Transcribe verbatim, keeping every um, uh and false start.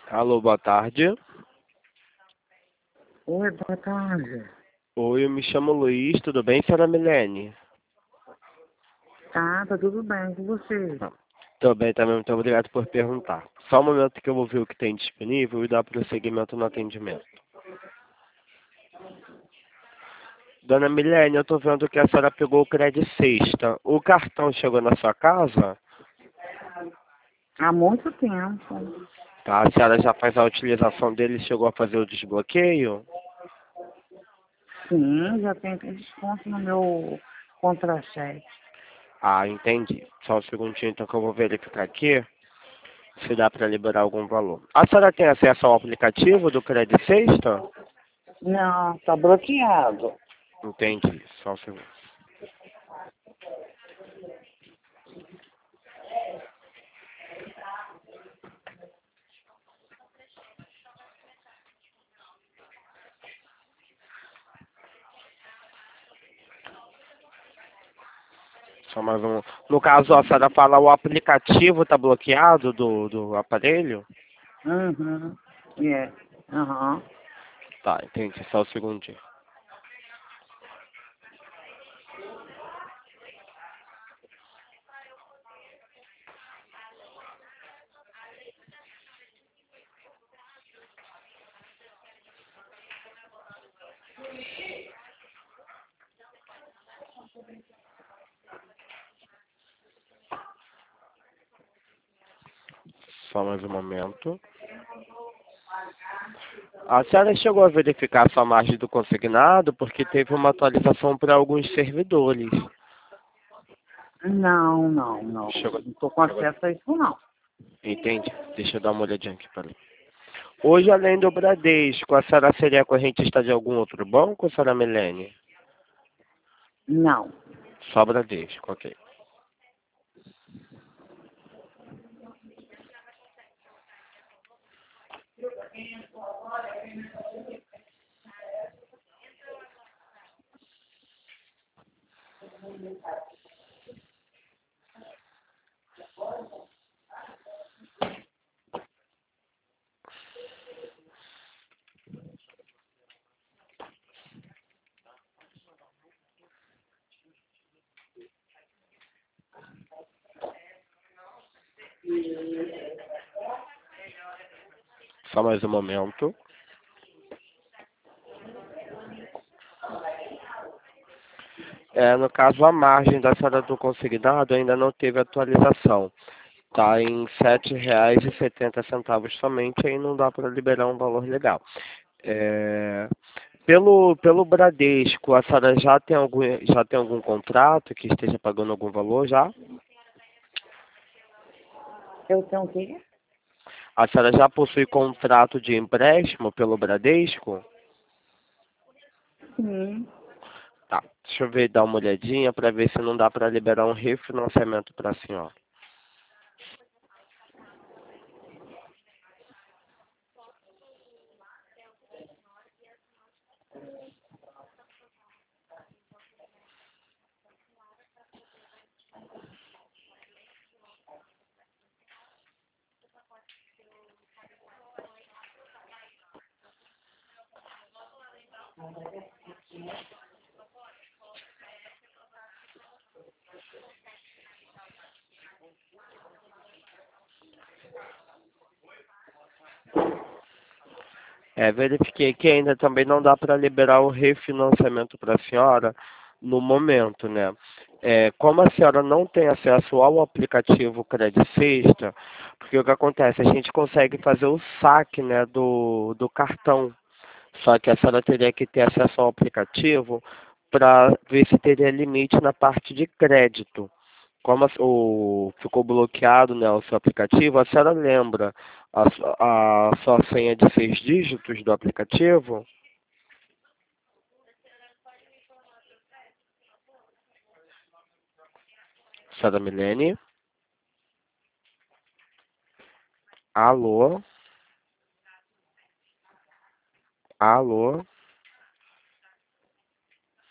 Alô, boa tarde. Oi, boa tarde. Oi, eu me chamo Luiz, tudo bem, senhora Milene? Tá, tá tudo bem com você? Ah, Tô bem também, muito obrigado por perguntar. Só um momento que eu vou ver o que tem disponível e dar prosseguimento no atendimento. Dona Milene, eu tô vendo que a senhora pegou o crédito sexta. O cartão chegou na sua casa? Há muito tempo. Tá, a senhora já faz a utilização dele e chegou a fazer o desbloqueio? Sim, já tem desconto no meu contra-cheque. Ah, entendi. Só um segundinho então que eu vou verificar aqui se dá para liberar algum valor. A senhora tem acesso ao aplicativo do crédito sexta? Não, tá bloqueado. Entendi, só um segundo. Só mais um. No caso, a senhora fala o aplicativo está bloqueado do, do aparelho? Uhum. É. Aham. Tá, entendi, só um segundinho. Só mais um momento. A senhora chegou a verificar a sua margem do consignado porque teve uma atualização para alguns servidores. Não, não, não. Chegou, Não tô com chegou. acesso a isso, não. Entende? Deixa eu dar uma olhadinha aqui, peraí. Hoje, além do Bradesco, a senhora seria correntista de algum outro banco, senhora Milene? Não. Só Bradesco, ok. Só mais um momento. É, no caso, a margem da senhora do consignado ainda não teve atualização. Está em sete reais e setenta centavos somente, aí não dá para liberar um valor legal. É, pelo, pelo Bradesco, a senhora já tem, algum, já tem algum contrato que esteja pagando algum valor já? Eu tenho o quê? A senhora já possui contrato de empréstimo pelo Bradesco? Sim. Tá, deixa eu ver, dar uma olhadinha para ver se não dá para liberar um refinanciamento para a senhora. É, verifiquei que ainda também não dá para liberar o refinanciamento para a senhora no momento, né? É, como a senhora não tem acesso ao aplicativo Credit Sexta, porque o que acontece? A gente consegue fazer o saque, né, do, do cartão. Só que a senhora teria que ter acesso ao aplicativo para ver se teria limite na parte de crédito. Como a- o, ficou bloqueado, né, o seu aplicativo, a senhora lembra a, su- a sua senha de seis dígitos do aplicativo? Senhora Milene? Alô? Alô?